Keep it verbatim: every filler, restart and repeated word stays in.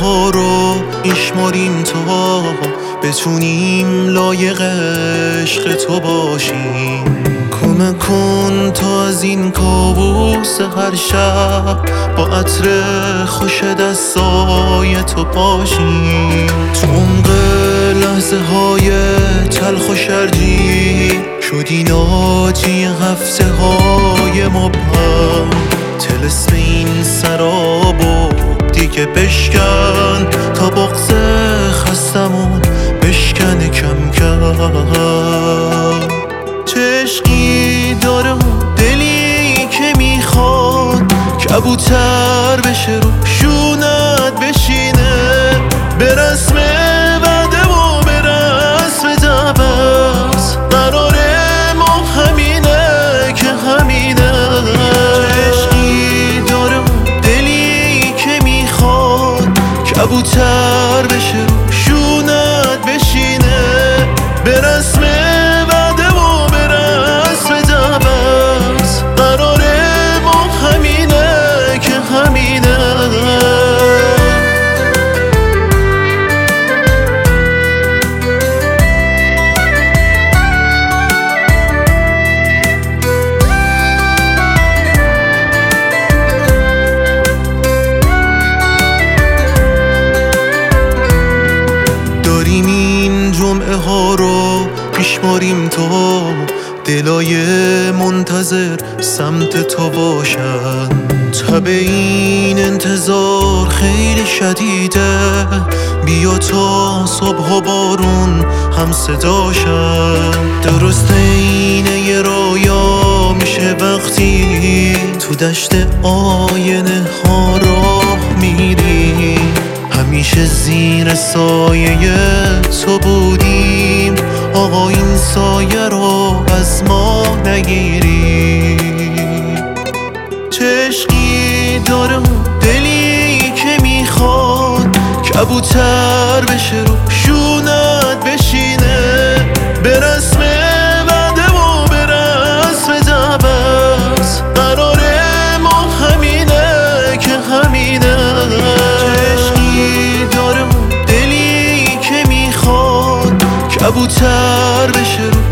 ها رو میشماریم تا بتونیم لایق عشق تو باشیم. کمک کن تا از این کابوس هر شب با عطر خوش دستای تو پاشیم. تو عمق لحظه های تلخ و شرجی شدی ناجی هفته های مبهم. طلسم این سرابو دیگه بشکن تا بغض خستمون بشکنه کم کم. چه عشقی داره اون دلی که میخواد کبوتر بشه رو شونت بشینه، به رسم وعده و به رسم دبست قراره ما همینه که همینه. چه عشقی داره اون دلی که میخواد کبوتر بشه رو شونت بشینه، به رسم وعده و به رسم دبست قراره ما همینه که همینه. داریم این جمعه ها رو میشماریم تا دلای منتظر سمت تو باشن. تب این انتظار خیلی شدیده، بیا تا صبح و بارون هم صداشن. درسته اینه یه رویا میشه وقتی تو دشت آینه ها راه میری. همیشه زیر سایه تو بودیم، آقا این سایه رو از ما نگیری. چه عشقی داره اون دلی که میخواد کبوتر بشه رو شونت بشینه، به رسم وعده و به رسم دبست قراره ما همینه که همینه. چه عشقی داره اون دلی که میخواد کبوتر بشه رو